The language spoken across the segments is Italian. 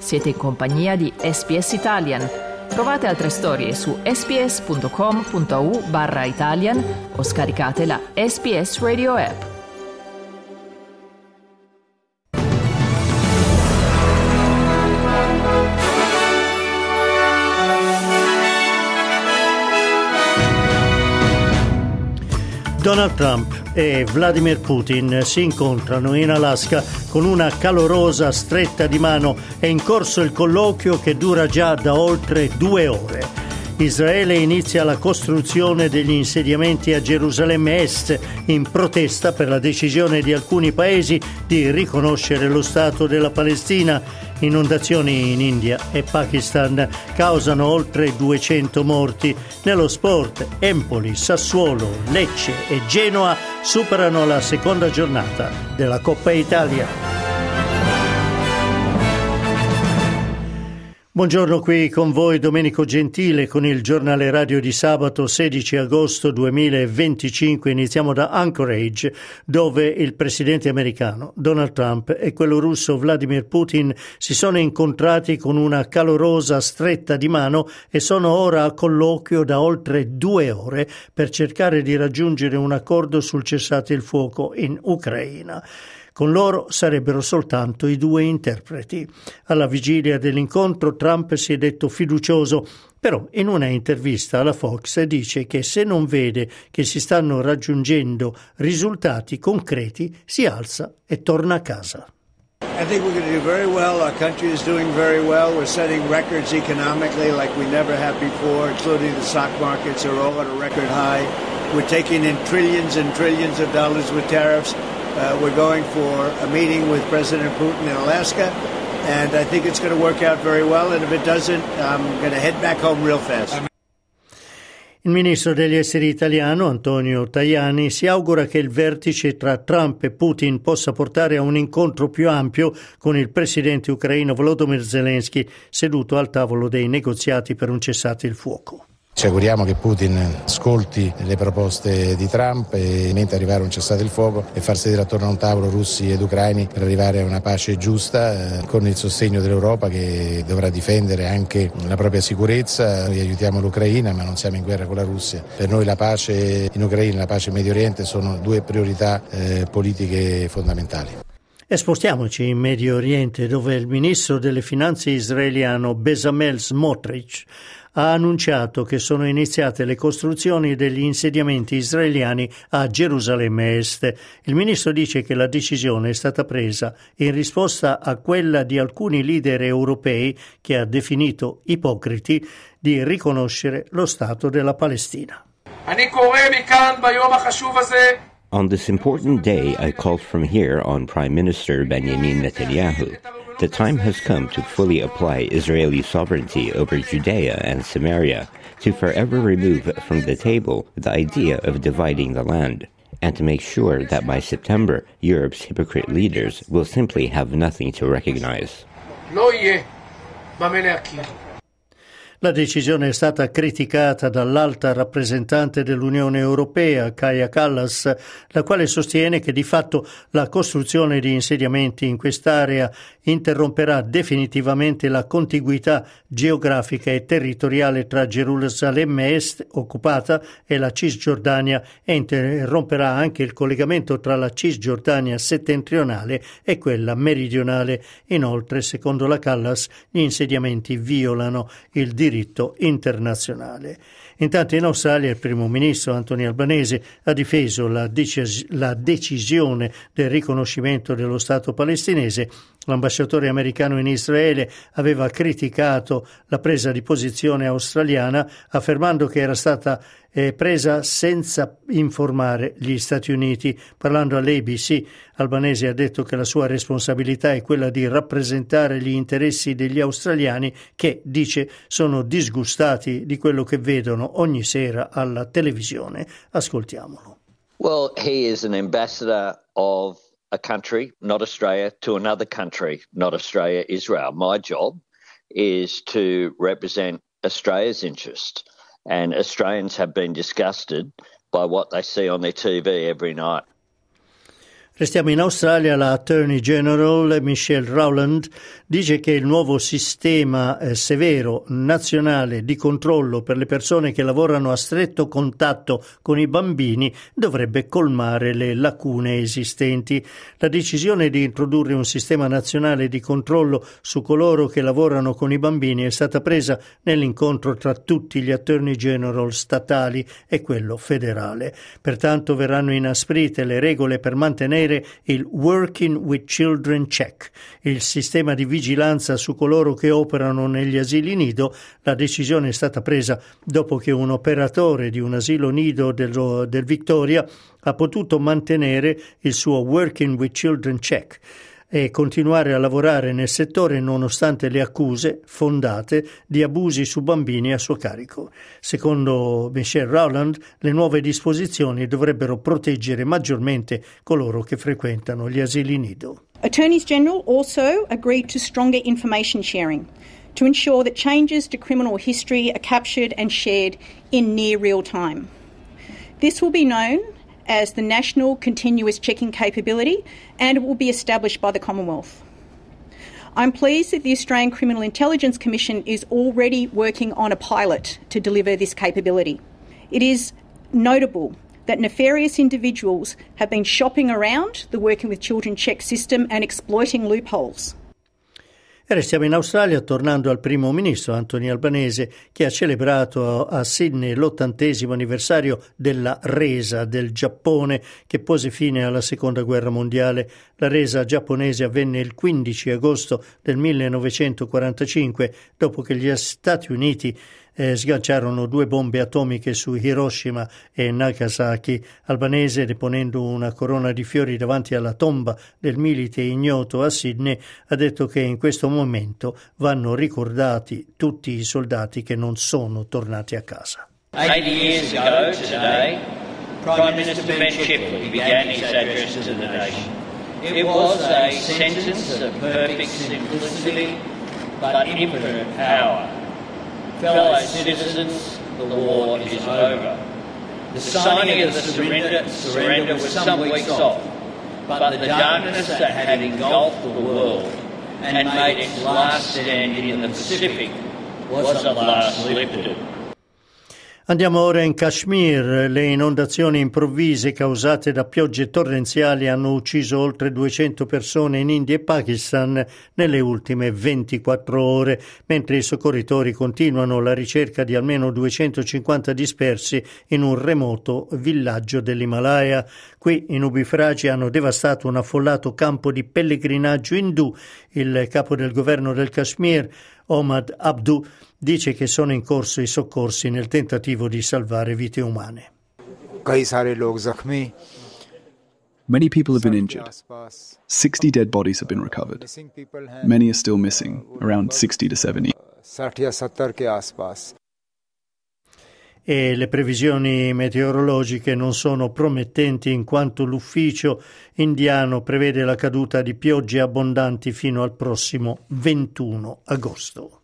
Siete in compagnia di SBS Italian. Trovate altre storie su sbs.com.au/Italian o scaricate la SBS Radio app. Donald Trump e Vladimir Putin si incontrano in Alaska con una calorosa stretta di mano. È in corso il colloquio che dura già da oltre 2 ore. Israele inizia la costruzione degli insediamenti a Gerusalemme Est in protesta per la decisione di alcuni paesi di riconoscere lo Stato della Palestina. Inondazioni in India e Pakistan causano oltre 200 morti. Nello sport, Empoli, Sassuolo, Lecce e Genoa superano la seconda giornata della Coppa Italia. Buongiorno, qui con voi Domenico Gentile con il giornale radio di sabato 16 agosto 2025. Iniziamo da Anchorage, dove il presidente americano Donald Trump e quello russo Vladimir Putin si sono incontrati con una calorosa stretta di mano e sono ora a colloquio da oltre 2 ore per cercare di raggiungere un accordo sul cessate il fuoco in Ucraina. Con loro sarebbero soltanto i 2 interpreti. Alla vigilia dell'incontro Trump si è detto fiducioso, però in una intervista alla Fox dice che se non vede che si stanno raggiungendo risultati concreti si alza e torna a casa. I think we're going to do very well. Our country is doing very well. We're setting records economically like we never have before, including the stock markets are all at a record high. We're taking in trillions and trillions of dollars with tariffs. We're going for a meeting with President Putin in Alaska, and I think it's going to work out very well. And if it doesn't, I'm going to head back home real fast. Il ministro degli esteri italiano, Antonio Tajani, si augura che il vertice tra Trump e Putin possa portare a un incontro più ampio con il presidente ucraino Volodymyr Zelensky, seduto al tavolo dei negoziati per un cessate il fuoco. Ci auguriamo che Putin ascolti le proposte di Trump e mente arrivare a un cessate il fuoco e far sedere attorno a un tavolo russi ed ucraini per arrivare a una pace giusta con il sostegno dell'Europa che dovrà difendere anche la propria sicurezza. Noi aiutiamo l'Ucraina ma non siamo in guerra con la Russia. Per noi la pace in Ucraina e la pace in Medio Oriente sono 2 priorità politiche fondamentali. E spostiamoci in Medio Oriente, dove il ministro delle finanze israeliano Bezalel Smotrich ha annunciato che sono iniziate le costruzioni degli insediamenti israeliani a Gerusalemme Est. Il ministro dice che la decisione è stata presa in risposta a quella di alcuni leader europei che ha definito ipocriti di riconoscere lo Stato della Palestina. On this important day, I called from here on Prime Minister Benjamin Netanyahu. The time has come to fully apply Israeli sovereignty over Judea and Samaria, to forever remove from the table the idea of dividing the land, and to make sure that by September, Europe's hypocrite leaders will simply have nothing to recognize. La decisione è stata criticata dall'alta rappresentante dell'Unione Europea, Kaja Kallas, la quale sostiene che di fatto la costruzione di insediamenti in quest'area interromperà definitivamente la contiguità geografica e territoriale tra Gerusalemme Est occupata e la Cisgiordania e interromperà anche il collegamento tra la Cisgiordania settentrionale e quella meridionale. Inoltre, secondo la Kallas, gli insediamenti violano il diritto internazionale. Intanto in Australia il primo ministro Anthony Albanese ha difeso la decisione del riconoscimento dello Stato palestinese. L'ambasciatore americano in Israele aveva criticato la presa di posizione australiana, affermando che era stata presa senza informare gli Stati Uniti. Parlando all'ABC, Albanese ha detto che la sua responsabilità è quella di rappresentare gli interessi degli australiani che, dice, sono disgustati di quello che vedono ogni sera alla televisione. Ascoltiamolo. Well, he is an ambassador of a country, not Australia, to another country, not Australia, Israel. My job is to represent Australia's interest, and Australians have been disgusted by what they see on their TV every night. Restiamo in Australia. La Attorney General Michelle Rowland dice che il nuovo sistema severo nazionale di controllo per le persone che lavorano a stretto contatto con i bambini dovrebbe colmare le lacune esistenti. La decisione di introdurre un sistema nazionale di controllo su coloro che lavorano con i bambini è stata presa nell'incontro tra tutti gli Attorney General statali e quello federale. Pertanto verranno inasprite le regole per mantenere il Working with Children Check, il sistema di vigilanza su coloro che operano negli asili nido. La decisione è stata presa dopo che un operatore di un asilo nido del Victoria ha potuto mantenere il suo Working with Children Check e continuare a lavorare nel settore nonostante le accuse fondate di abusi su bambini a suo carico. Secondo Michelle Rowland, le nuove disposizioni dovrebbero proteggere maggiormente coloro che frequentano gli asili nido. Attorneys General also agreed to stronger information sharing to ensure that changes to criminal history are captured and shared in near real time. This will be known as the National Continuous Checking Capability, and it will be established by the Commonwealth. I'm pleased that the Australian Criminal Intelligence Commission is already working on a pilot to deliver this capability. It is notable that nefarious individuals have been shopping around the Working with Children Check system and exploiting loopholes. E restiamo in Australia, tornando al primo ministro Anthony Albanese, che ha celebrato a Sydney l'80° anniversario della resa del Giappone che pose fine alla Seconda Guerra Mondiale. La resa giapponese avvenne il 15 agosto del 1945, dopo che gli Stati Uniti sganciarono 2 bombe atomiche su Hiroshima e Nagasaki. Albanese, deponendo una corona di fiori davanti alla tomba del milite ignoto a Sydney, ha detto che in questo momento vanno ricordati tutti i soldati che non sono tornati a casa. 80 years ago today, Prime Minister Ben Chifley began his address to the nation. It was a sentence of perfect simplicity but infinite power. Fellow citizens, the war is over. The signing of the surrender was some weeks off, but the darkness that had engulfed the world and made its last stand in the Pacific was at last lifted. Andiamo ora in Kashmir. Le inondazioni improvvise causate da piogge torrenziali hanno ucciso oltre 200 persone in India e Pakistan nelle ultime 24 ore, mentre i soccorritori continuano la ricerca di almeno 250 dispersi in un remoto villaggio dell'Himalaya. Qui i nubifragi hanno devastato un affollato campo di pellegrinaggio indù. Il capo del governo del Kashmir, Omad Abdu, dice che sono in corso i soccorsi nel tentativo di salvare vite umane. Many people have been injured. 60 dead bodies have been recovered. Many are still missing, around 60 to 70. E le previsioni meteorologiche non sono promettenti, in quanto l'ufficio indiano prevede la caduta di piogge abbondanti fino al prossimo 21 agosto.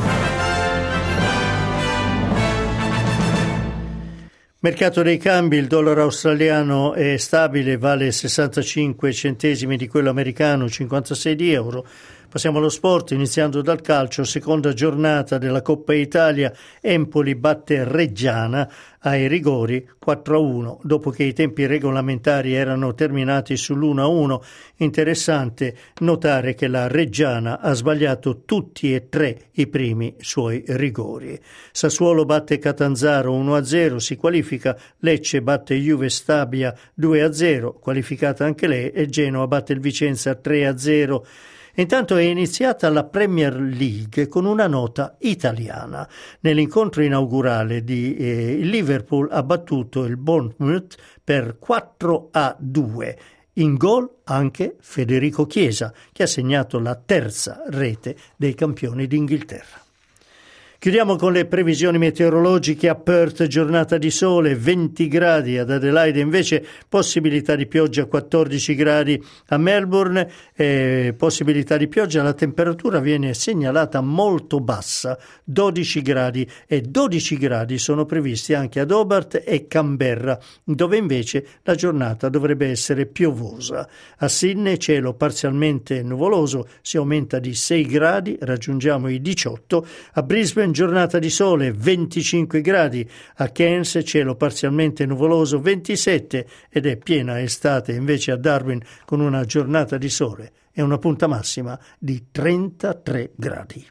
Mercato dei cambi: il dollaro australiano è stabile, vale 65 centesimi di quello americano, 56 di euro. Passiamo allo sport, iniziando dal calcio. Seconda giornata della Coppa Italia. Empoli batte Reggiana ai rigori 4-1, dopo che i tempi regolamentari erano terminati sull'1-1. Interessante notare che la Reggiana ha sbagliato tutti e 3 i primi suoi rigori. Sassuolo batte Catanzaro 1-0, si qualifica. Lecce batte Juve Stabia 2-0, qualificata anche lei, e Genoa batte il Vicenza 3-0. Intanto è iniziata la Premier League con una nota italiana. Nell'incontro inaugurale il Liverpool ha battuto il Bournemouth per 4-2. In gol anche Federico Chiesa, che ha segnato la terza rete dei campioni d'Inghilterra. Chiudiamo con le previsioni meteorologiche. A Perth giornata di sole, 20 gradi, ad Adelaide invece possibilità di pioggia, 14 gradi, a Melbourne possibilità di pioggia, la temperatura viene segnalata molto bassa, 12 gradi, e 12 gradi sono previsti anche ad Hobart e Canberra, dove invece la giornata dovrebbe essere piovosa. A Sydney cielo parzialmente nuvoloso, si aumenta di 6 gradi, raggiungiamo i 18, a Brisbane giornata di sole, 25 gradi, a Cairns cielo parzialmente nuvoloso, 27, ed è piena estate invece a Darwin con una giornata di sole e una punta massima di 33 gradi.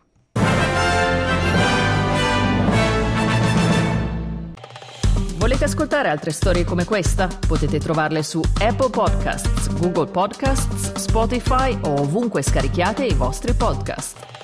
Volete ascoltare altre storie come questa? Potete trovarle su Apple Podcasts, Google Podcasts, Spotify o ovunque scarichiate i vostri podcast.